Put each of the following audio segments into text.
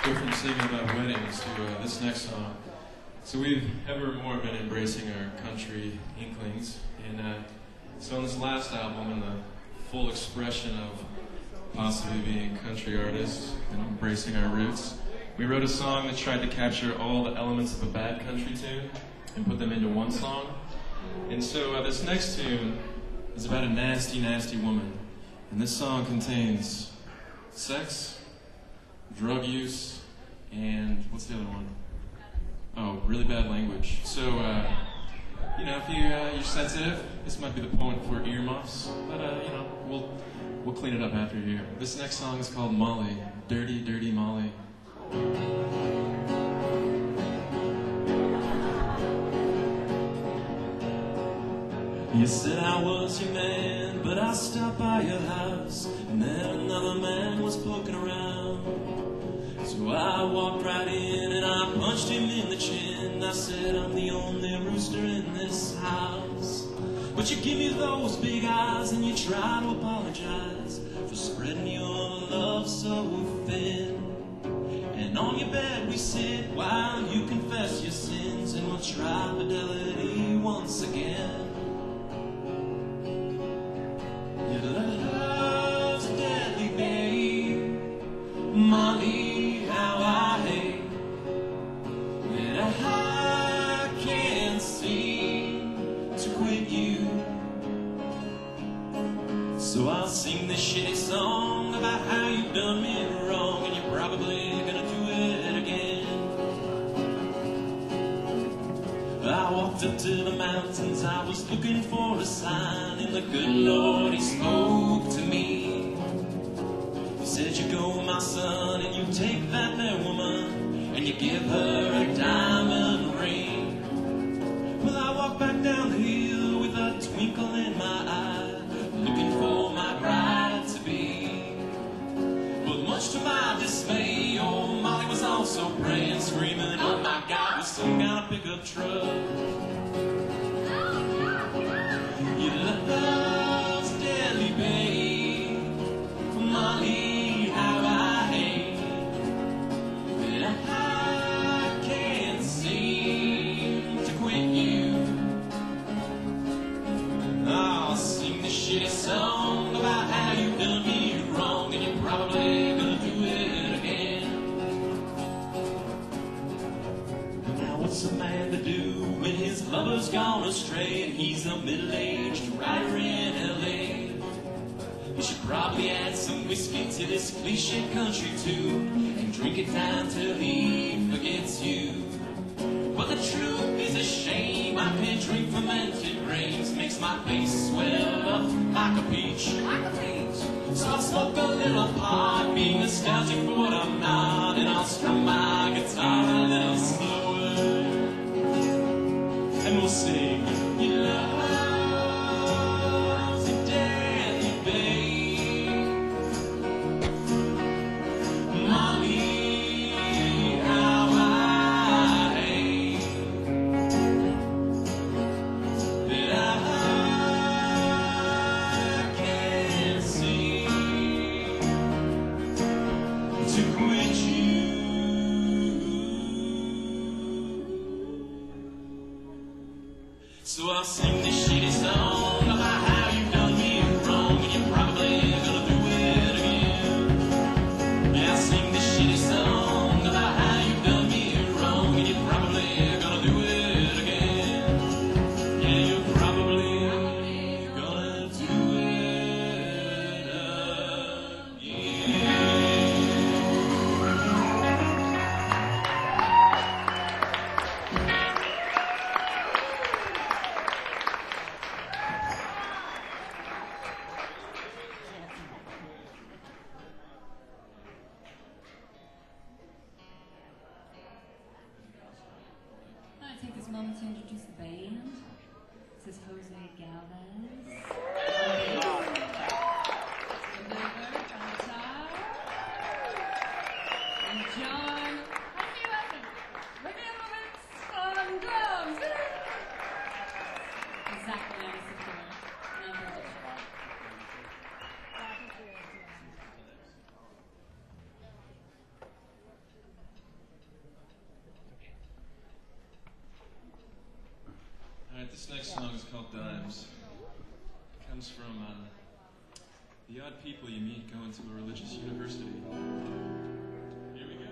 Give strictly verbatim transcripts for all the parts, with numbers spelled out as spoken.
From singing about weddings to uh, this next song. So we've evermore been embracing our country inklings, and uh, so on this last album, in the full expression of possibly being country artists and embracing our roots, we wrote a song that tried to capture all the elements of a bad country tune and put them into one song. And so uh, this next tune is about a nasty, nasty woman, and this song contains sex, drug use, and what's the other one? Oh, really bad language. So, uh, you know, if you, uh, you're sensitive, this might be the point for earmuffs, but, uh, you know, we'll, we'll clean it up after here. This next song is called Molly. Dirty, Dirty Molly. You said I was your man, but I stopped by your house, and then another man was poking around. So I walked right in and I punched him in the chin. I said, I'm the only rooster in this house. But you give me those big eyes and you try to apologize for spreading your love so thin. And on your bed we sit while you confess your sins, and we'll try fidelity once again. Your love's deadly, babe, Molly. How I hate that I can't seem to quit you. So I'll sing this shitty song about how you've done me wrong, and you're probably gonna do it again. I walked up to the mountains, I was looking for a sign, and the good Lord, He spoke to me. Said, you go, my son, and you take that there woman, and you give her a diamond ring. Well, I walk back down the hill with a twinkle in my eye, looking for my bride-to-be. But much to my dismay, old Molly was also praying, screaming, oh my God, with some kind of pickup truck. You love's deadly, babe, Molly. Shitty song about how you've done me wrong, and you're probably gonna do it again. Now what's a man to do when his lover's gone astray, and he's a middle-aged writer in L A? You should probably add some whiskey to this cliche country tune, and drink it down till he forgets you. But the truth is a shame, I can't drink fermented grains, makes my face swell up like a peach. Like a peach. So I'll smoke a little pot, be nostalgic for what I'm not, and I'll strum my guitar a little slower, and we'll sing, you love. So I'll sing this shitty song about how you've done me wrong, and you're probably gonna do it again. Yeah, I'll sing this shitty song about how you've done me wrong, and you're probably gonna do it again. Yeah, you're probably gonna do it again. Take this moment to introduce the band. This is Jose Galvez. On guitar. And John. How do you listen? Rick on drums. Exactly on the secure. This next song is called Dimes. It comes from uh, the odd people you meet going to a religious university. Here we go.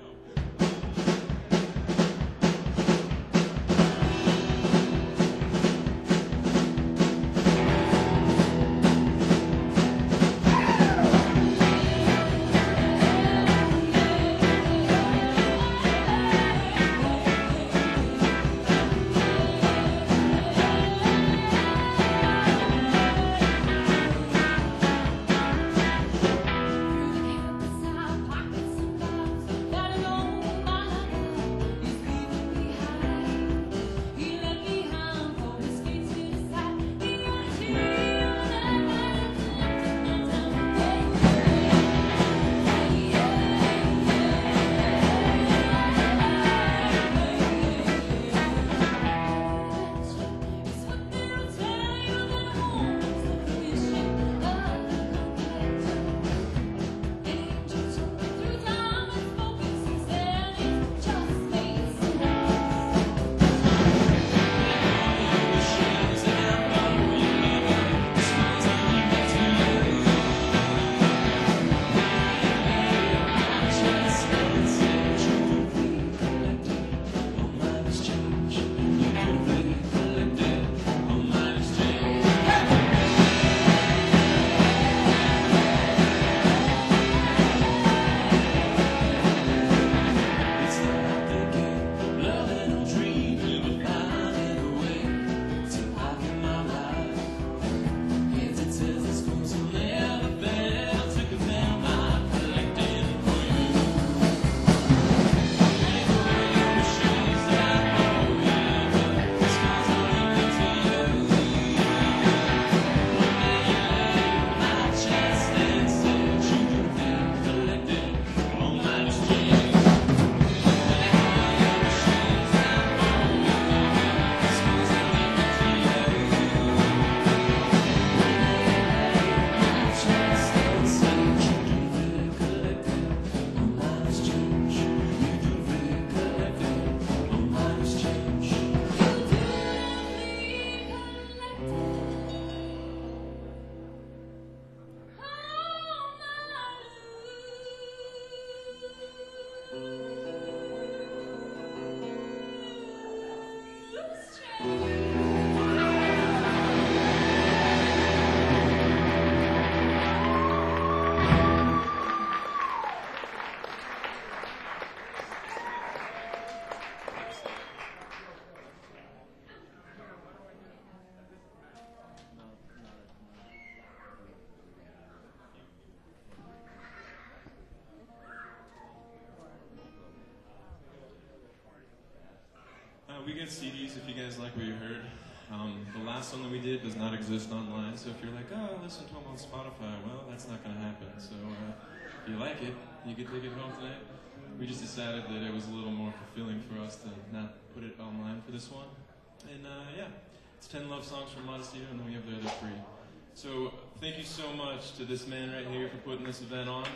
We get C Ds if you guys like what you heard. Um, the last one that we did does not exist online, so if you're like, oh, listen to them on Spotify, well, that's not going to happen. So uh, if you like it, you can take it home tonight. We just decided that it was a little more fulfilling for us to not put it online for this one. And uh, yeah, it's ten love songs from Modestito, and then we have the other three. So thank you so much to this man right here for putting this event on.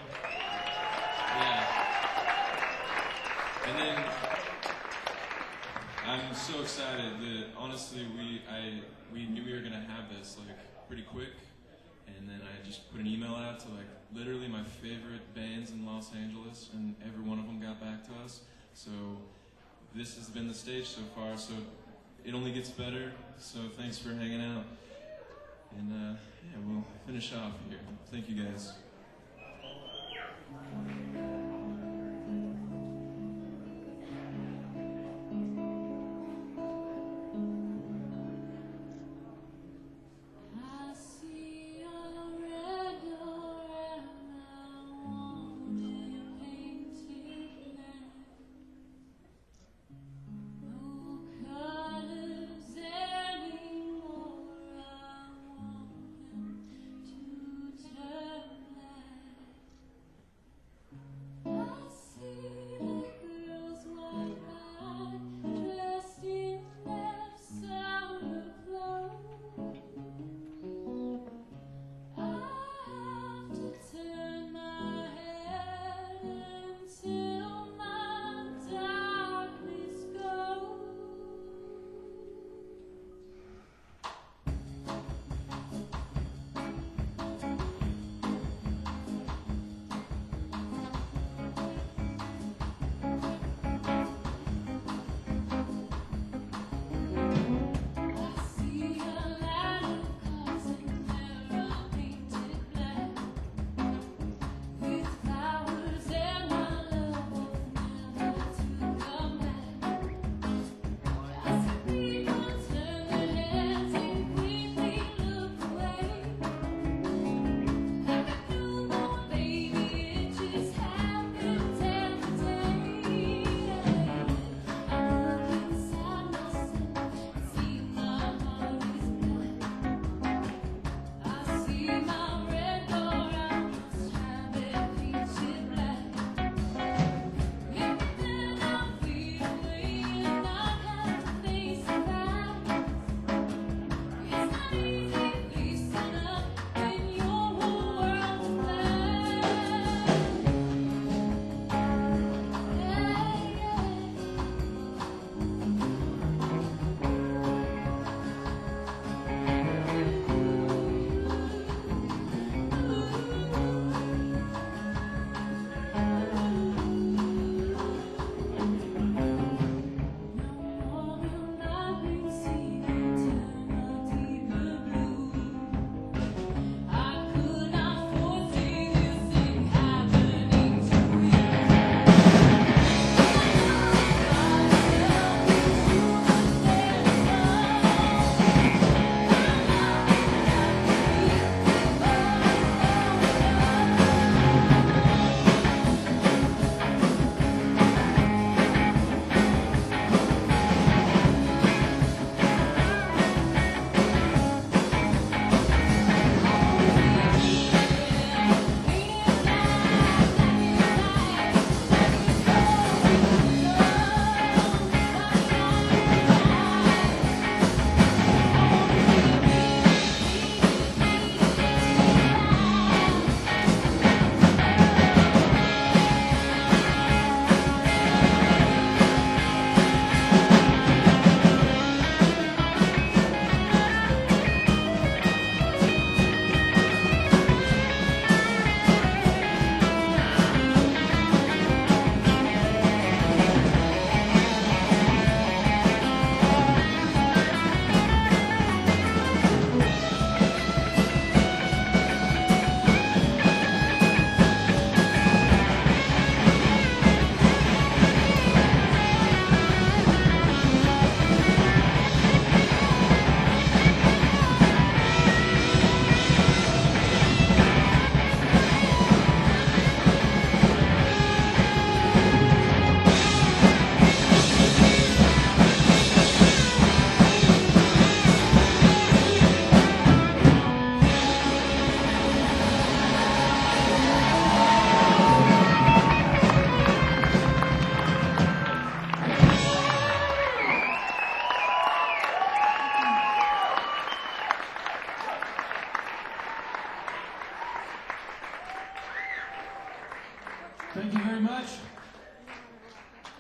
Yeah. And then I'm so excited that honestly we I we knew we were gonna have this like pretty quick, and then I just put an email out to like literally my favorite bands in Los Angeles, and every one of them got back to us. So this has been the stage so far, so it only gets better. So thanks for hanging out, and uh, yeah, we'll finish off here. Thank you guys.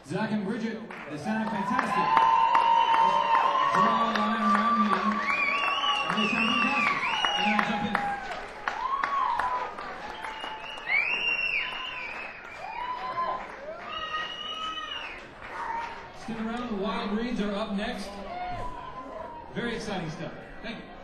Zach and Bridget, they sounded fantastic. Draw a line around me, and they sound fantastic. And then I'll jump in. Stick around, the Wild Greens are up next. Very exciting stuff. Thank you.